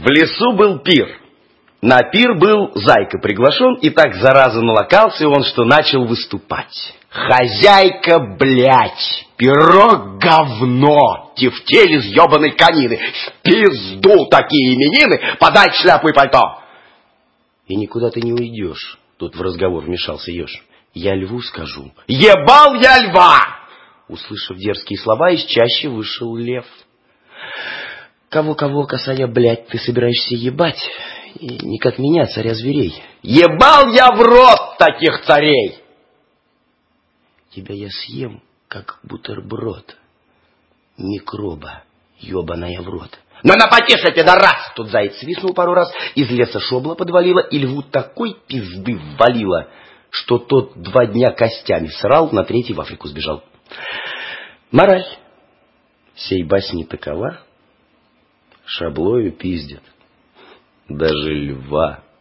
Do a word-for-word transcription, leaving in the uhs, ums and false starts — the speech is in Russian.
В лесу был пир. На пир был Зайка приглашен, и так зараза налокался он, что начал выступать. Хозяйка, блядь, пирог говно, тефтель из ебаной конины, в пизду такие именины, подай шляпу и пальто. И никуда ты не уйдешь, тут в разговор вмешался еж. Я льву скажу, ебал я льва! Услышав дерзкие слова, из чащи вышел лев. Кого-кого, косая, блядь, ты собираешься ебать? И не как меня, царя зверей. Ебал я в рот таких царей! Тебя я съем, как бутерброд. Микроба, ебаная в рот. Но на потеше, пидорас! Тут заяц свистнул пару раз, из леса шобла подвалила, и льву такой пизды ввалила, что тот два дня костями срал, на третий в Африку сбежал. Мораль сей басни такова: шаблою пиздят даже льва.